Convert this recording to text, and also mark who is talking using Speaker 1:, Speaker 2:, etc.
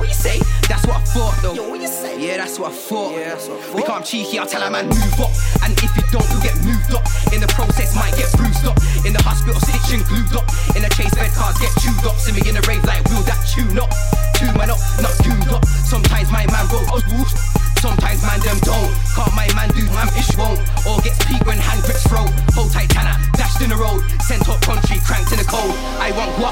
Speaker 1: what you say?
Speaker 2: That's what I thought though.
Speaker 1: Yo, what you say?
Speaker 2: Yeah, that's what I thought.
Speaker 1: Yeah, that's what I thought.
Speaker 2: Become cheeky, I'll tell a man move up. And if you don't, you'll get moved up. In the process, might get bruised up. In the hospital, stitching glued up. In the chase, bed cars get chewed up. See me in the rave like wheel that tune up. Two man up, not tuned up. Sometimes my man goes woof. Sometimes man them don't. Can't my man do, man ish won't. Or gets peaked when hand grips throw. Hold tight tanner, dashed in the road. Sent up country, cranked in the cold. I want